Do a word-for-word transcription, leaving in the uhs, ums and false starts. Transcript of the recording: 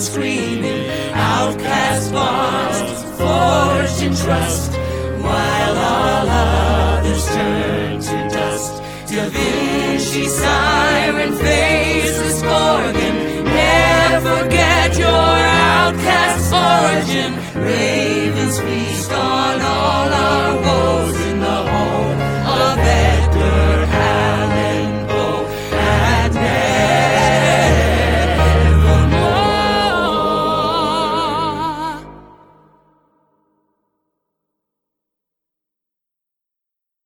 screaming, outcast lost, forged in trust, while all others turn to dust. Da Vinci siren faces Gorgon, never forget your outcast origin. Ravens feed